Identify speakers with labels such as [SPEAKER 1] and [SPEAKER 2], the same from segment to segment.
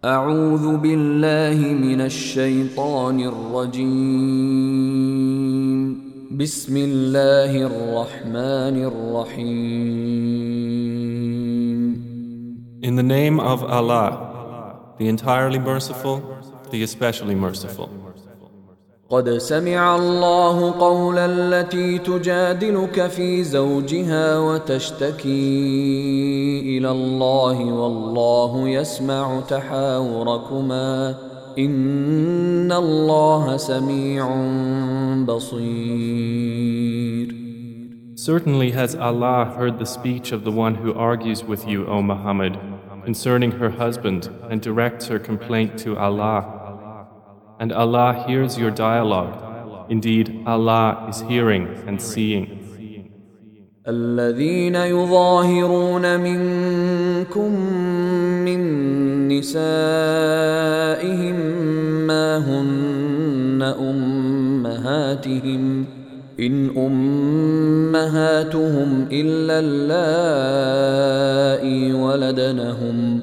[SPEAKER 1] أعوذ بالله من الشيطان الرجيم. بسم الله الرحمن الرحيم.
[SPEAKER 2] In the name of Allah, the entirely merciful, the especially merciful.
[SPEAKER 1] قد سمع الله قول التي تجادلك في زوجها وتشتكي إلى الله والله يسمع تحاوركما إن الله سميع بصير.
[SPEAKER 2] Certainly has Allah heard the speech of the one who argues with you, O Muhammad, concerning her husband and directs her complaint to Allah. And Allah hears your dialogue. Indeed, Allah is hearing and seeing.
[SPEAKER 1] الذين يظاهرون منكم من نسائهم ما هن أمهاتهم إن أمهاتهم إلا اللائي ولدنهم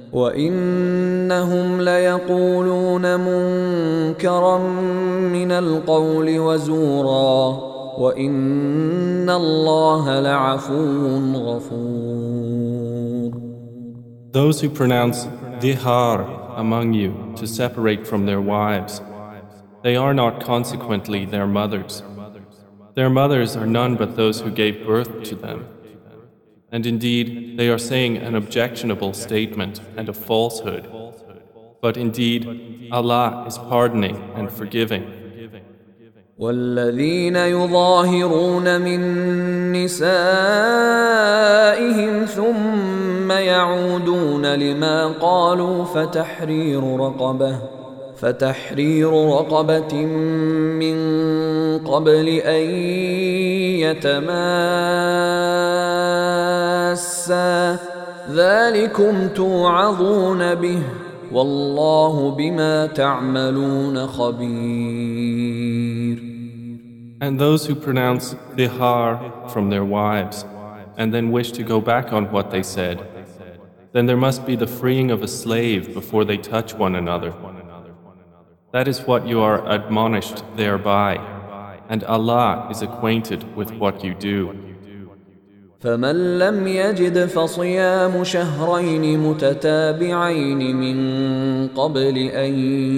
[SPEAKER 1] وإنهم ليقولون منكرا من القول وزورا وإن الله لعفو غفور.
[SPEAKER 2] Those who pronounce dihar among you to separate from their wives, they are not consequently their mothers. Their mothers are none but those who gave birth to them. And indeed, they are saying an objectionable statement and a falsehood. But indeed, Allah is pardoning and forgiving.
[SPEAKER 1] والذين يظاهرون من نسائهم ثم يعودون لما قالوا فتحرير رقبة من قبل أن يتماسا ذلكم توعظون به والله بما تعملون خبير.
[SPEAKER 2] And those who pronounce dihar from their wives and then wish to go back on what they said, then there must be the freeing of a slave before they touch one another. That is what you are admonished thereby, and Allah is acquainted with what you do.
[SPEAKER 1] فمن لم يجد فصيام شهرين متتابعين من قبل أن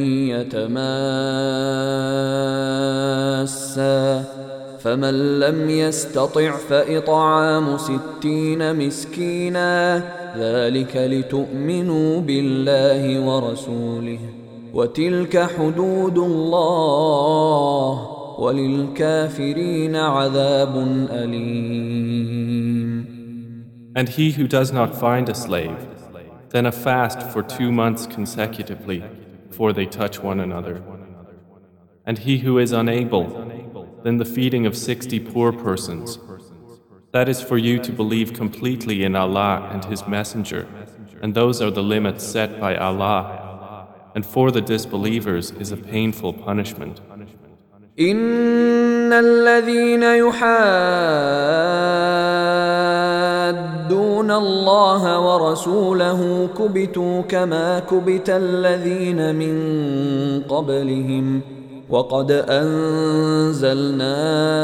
[SPEAKER 1] يتماسا فمن لم يستطع فإطعام 60 مسكينا ذلك لتؤمنوا بالله ورسوله وتلك حدود الله وللكافرين عذاب أليم.
[SPEAKER 2] And he who does not find a slave, then a fast for 2 months consecutively before they touch one another. And he who is unable, then the feeding of 60 poor persons. That is for you to believe completely in Allah and His Messenger, and those are the limits set by Allah. And for the disbelievers is a painful punishment.
[SPEAKER 1] إن الذين يحادون الله ورسوله كبتوا كما كبت الذين من قبلهم وقد أنزلنا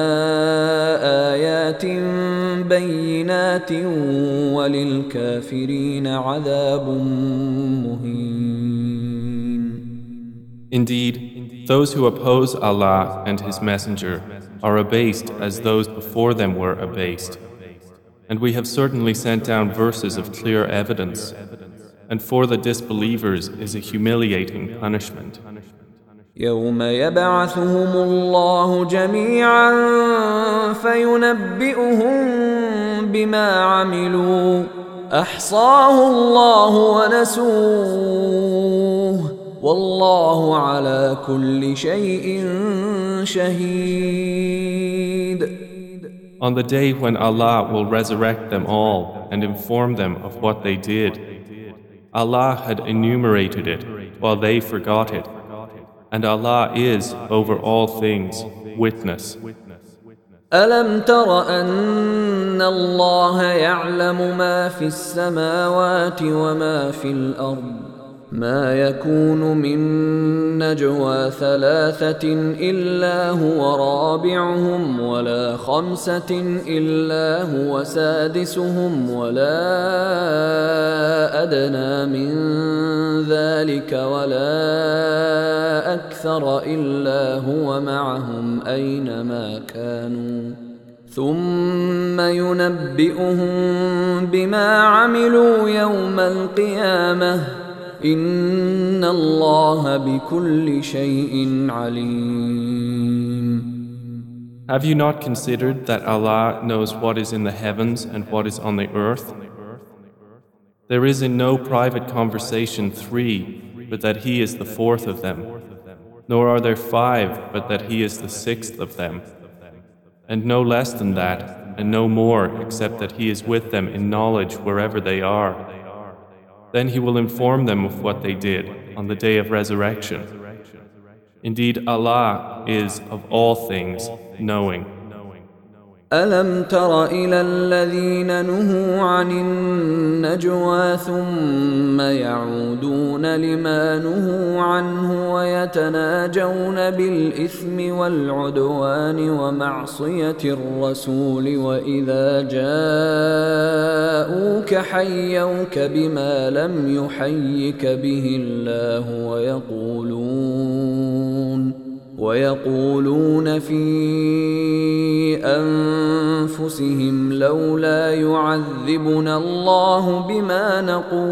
[SPEAKER 1] آيات بينات وللكافرين عذاب مهين.
[SPEAKER 2] Indeed, those who oppose Allah and His Messenger are abased as those before them were abased. And we have certainly sent down verses of clear evidence, and for the disbelievers is a humiliating punishment.
[SPEAKER 1] يوم يبعثهم الله جميعا فينبئهم بما عملوا أحصاه الله ونسوه والله على كل شيء شهيد.
[SPEAKER 2] On the day when Allah will resurrect them all and inform them of what they did, Allah had enumerated it while they forgot it, and Allah is over all things witness.
[SPEAKER 1] ألم تر أن الله يعلم ما في السماوات وما في الأرض ما يكون من نجوى ثلاثة إلا هو رابعهم ولا خمسة إلا هو سادسهم ولا أدنى من ذلك ولا أكثر إلا هو معهم أينما كانوا ثم ينبئهم بما عملوا يوم القيامة إن الله بكل شيء عليم.
[SPEAKER 2] Have you not considered that Allah knows what is in the heavens and what is on the earth? There is in no private conversation 3, but that He is the 4th of them, nor are there 5, but that He is the 6th of them, and no less than that, and no more except that He is with them in knowledge wherever they are. Then He will inform them of what they did on the day of resurrection. Indeed, Allah is of all things knowing.
[SPEAKER 1] ألم تر إلى الذين نهوا عن النجوى ثم يعودون لما نهوا عنه ويتناجون بالإثم والعدوان ومعصية الرسول وإذا جاءوك حيوك بما لم يحيك به الله ويقولون في أنفسهم لولا يعذبنا الله بما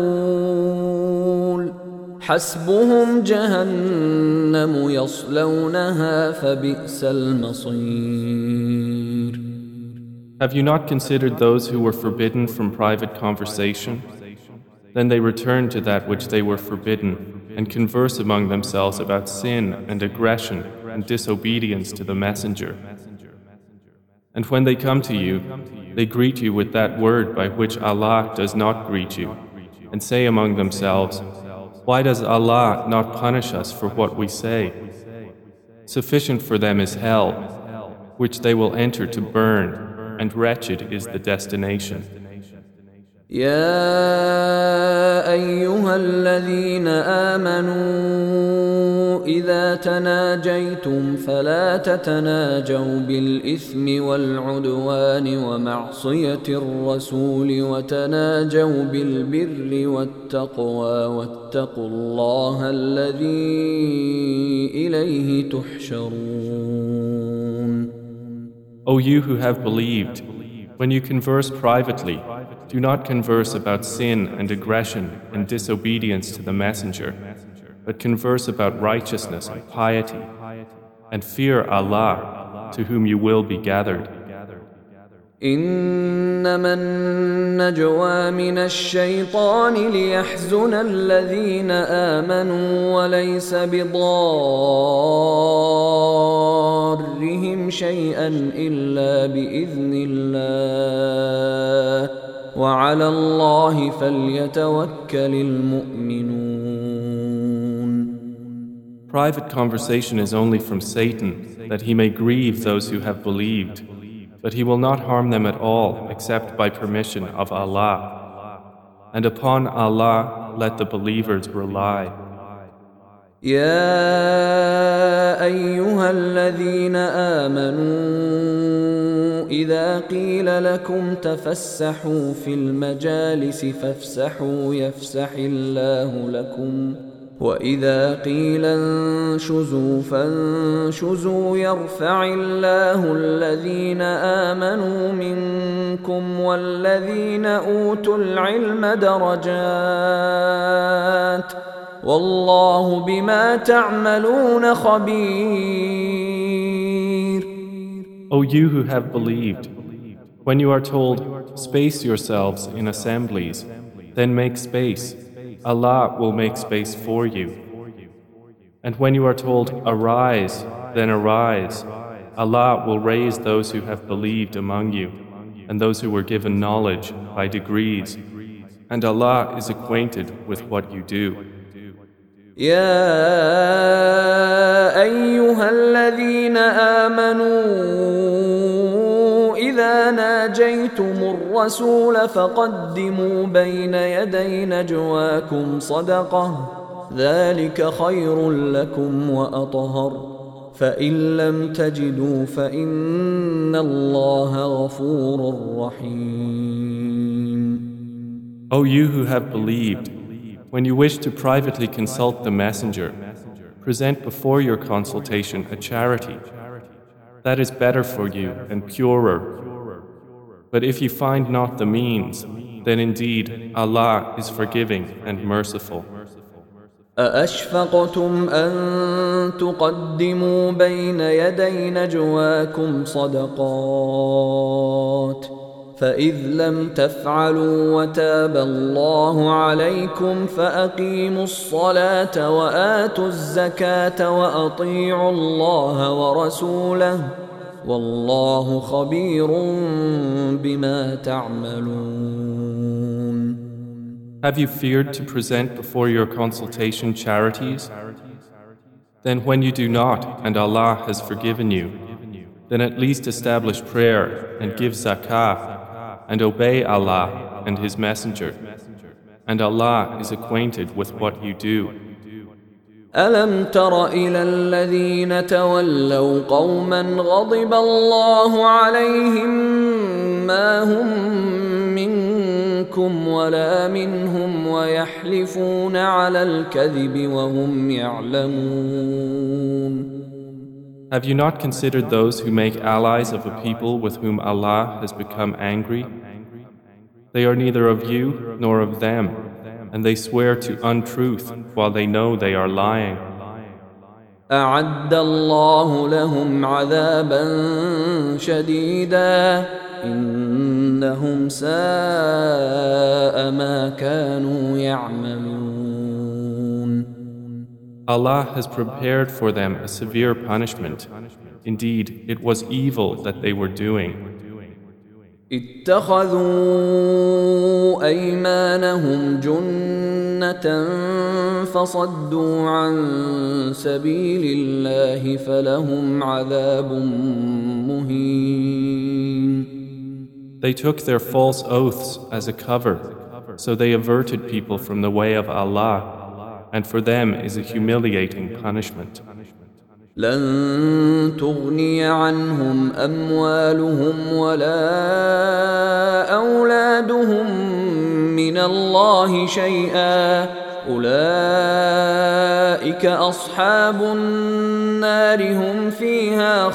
[SPEAKER 1] نقول حسبهم جهنم يصلونها فبئس المصير.
[SPEAKER 2] Have you not considered those who were forbidden from private conversation? Then they return to that which they were forbidden and converse among themselves about sin and aggression and disobedience to the Messenger. And when they come to you, they greet you with that word by which Allah does not greet you, and say among themselves, "Why does Allah not punish us for what we say?" Sufficient for them is hell, which they will enter to burn, and wretched is the destination.
[SPEAKER 1] يا أيها الذين آمنوا إذا تناجيتم فلا تتناجوا بالإثم والعدوان ومعصية الرسول وتناجوا بالبر والتقوى واتقوا الله الذي إليه تحشرون.
[SPEAKER 2] O you who have believed, when you converse privately, do not converse about sin and aggression and disobedience to the Messenger, but converse about righteousness and piety, and fear Allah, to whom you will be gathered.
[SPEAKER 1] إنما النجوى من الشيطان ليحزن الذين آمنوا وليس بضارهم شيئا إلا بإذن الله وعلى الله فليتوكل المؤمنون.
[SPEAKER 2] Private conversation is only from Satan, that he may grieve those who have believed, but he will not harm them at all except by permission of Allah. And upon Allah let the believers rely.
[SPEAKER 1] يا أيها الذين آمنوا إذا قيل لكم تفسحوا في المجالس فافسحوا يفسح الله لكم وإذا قيل انشزوا فانشزوا يرفع الله الذين آمنوا منكم والذين أوتوا العلم درجات والله بما تعملون خبير.
[SPEAKER 2] O you who have believed, when you are told, space yourselves in assemblies, then make space. Allah will make space for you. And when you are told, arise, then arise. Allah will raise those who have believed among you, and those who were given knowledge by degrees. And Allah is acquainted with what you do.
[SPEAKER 1] يا أيها الذين آمنوا إذا ناجيتم الرسول فقدموا بين يدي نجواكم صدقة ذلك خير لكم وأطهر فإن لم تجدوا فإن الله غفور رحيم.
[SPEAKER 2] O you who have believed, when you wish to privately consult the Messenger, present before your consultation a charity. That is better for you and purer. But if you find not the means, then indeed Allah is forgiving and merciful.
[SPEAKER 1] أأشفقتم أن تقدموا بين يدي نجواكم صدقات فإذ لم تفعلوا وتاب الله عليكم فأقيموا الصلاة وآتوا الزكاة وأطيعوا الله ورسوله والله خبير بما تعملون.
[SPEAKER 2] Have you feared to present before your consultation charities? Then when you do not and Allah has forgiven you, then at least establish prayer and give zakah and obey Allah and His Messenger. And Allah is acquainted with what you do.
[SPEAKER 1] ألم تر إلى الذين تولوا قوما غضب الله عليهم ما هم منكم ولا منهم ويحلفون على الكذب وهم يعلمون.
[SPEAKER 2] Have you not considered those who make allies of a people with whom Allah has become angry? They are neither of you nor of them, and they swear to untruth while they know they are lying.
[SPEAKER 1] أعد الله لهم عذابا شديدا إنهم ساء ما كانوا يعملون.
[SPEAKER 2] Allah has prepared for them a severe punishment. Indeed, it was evil that they were doing.
[SPEAKER 1] اتخذوا أيمانهم جنة فصدوا عن سبيل الله فلهم عذاب مهين.
[SPEAKER 2] They took their false oaths as a cover, so they averted people from the way of Allah, and for them is a humiliating punishment.
[SPEAKER 1] لن تغني عنهم أموالهم ولا أولادهم من الله شيئا أولئك أصحاب النار هم فيها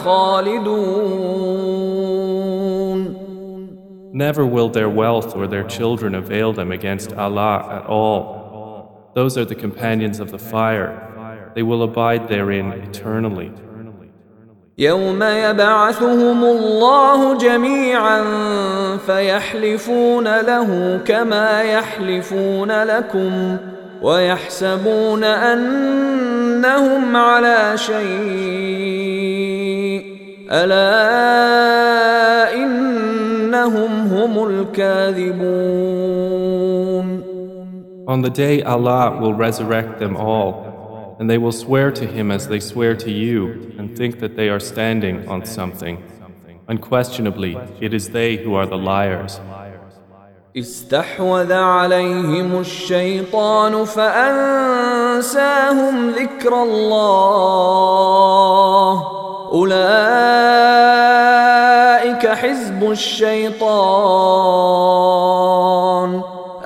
[SPEAKER 1] خالدون.
[SPEAKER 2] Never will their wealth or their children avail them against Allah at all. Those are the companions of the fire. They will abide therein eternally.
[SPEAKER 1] يوم يبعثهم الله جميعا فيحلفون له كما يحلفون لكم ويحسبون أنهم على شيء ألا إنهم هم الكاذبون.
[SPEAKER 2] On the day Allah will resurrect them all, and they will swear to Him as they swear to you and think that they are standing on something. Unquestionably, it is they who are the liars.
[SPEAKER 1] استحوذ عليهم الشيطان فأنساهم ذكر الله أولئك حزب الشيطان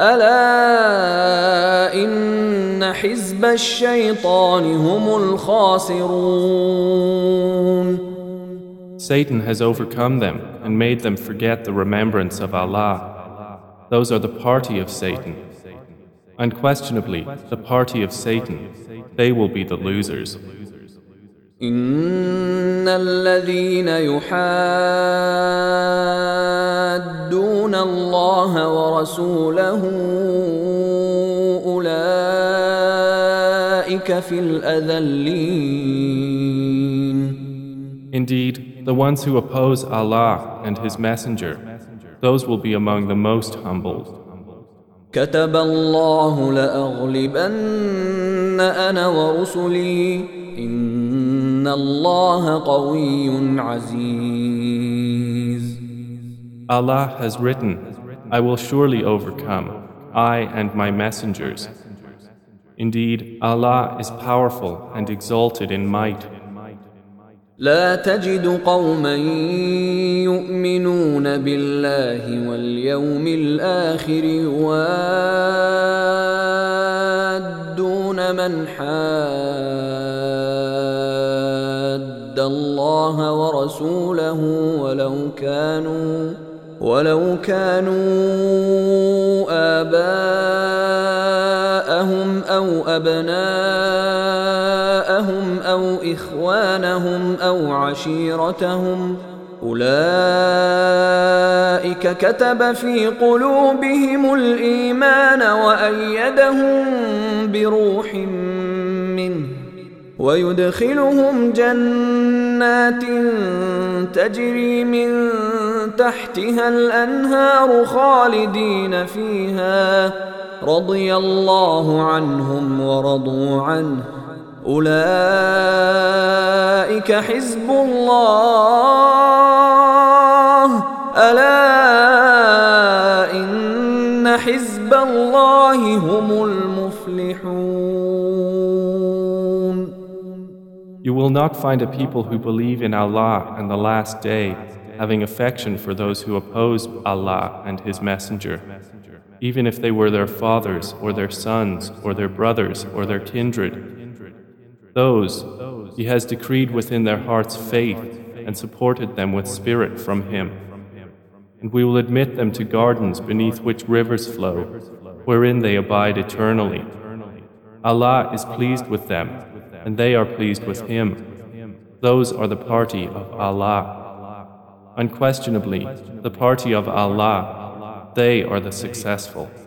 [SPEAKER 1] ألا إن حزب الشيطان هم الخاسرون.
[SPEAKER 2] Satan has overcome them and made them forget the remembrance of Allah. Those are the party of Satan. Unquestionably, the party of Satan, they will be the losers.
[SPEAKER 1] إن الذين يحادون الله ورسوله أولئك في الأذلين.
[SPEAKER 2] Indeed, the ones who oppose Allah and His Messenger, those will be among the most humbled.
[SPEAKER 1] كتب الله لأغلبن أنا ورسلي إن الله قوي عزيز.
[SPEAKER 2] Allah has written, I will surely overcome, I and my messengers. Indeed, Allah is powerful and exalted in might.
[SPEAKER 1] لا تجد قوما يؤمنون بالله واليوم الآخر يوادون من حاد الله ورسوله ولو كانوا آباءهم أو أبناءهم أو إخوانهم أو عشيرتهم أولئك كتب في قلوبهم الإيمان وأيدهم بروح منه ويدخلهم جنات تجري من تحتها الأنهار خالدين فيها رضي الله عنهم ورضوا عنه أولئك حزب الله ألا إن حزب الله هم المفلحون.
[SPEAKER 2] You will not find a people who believe in Allah and the last day having affection for those who oppose Allah and His Messenger, even if they were their fathers or their sons or their brothers or their kindred. Those He has decreed within their hearts faith and supported them with spirit from Him. And we will admit them to gardens beneath which rivers flow, wherein they abide eternally. Allah is pleased with them, and they are pleased with Him. Those are the party of Allah. Unquestionably, the party of Allah, they are the successful.